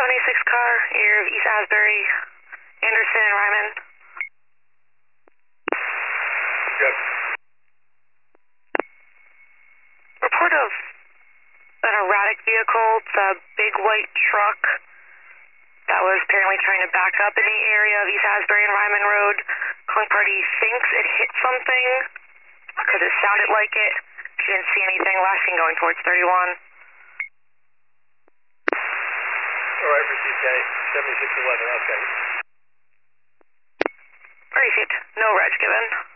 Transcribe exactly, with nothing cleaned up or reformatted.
seventy-six car, near East Asbury, Anderson and Ryman. Good. Report of an erratic vehicle. It's a big white truck that was apparently trying to back up in the area of East Asbury and Ryman Road. Calling party thinks it hit something because it sounded like it. She didn't see anything. Last seen going towards thirty-one. All right, received K, seventy-six eleven, okay. Received. No reg given.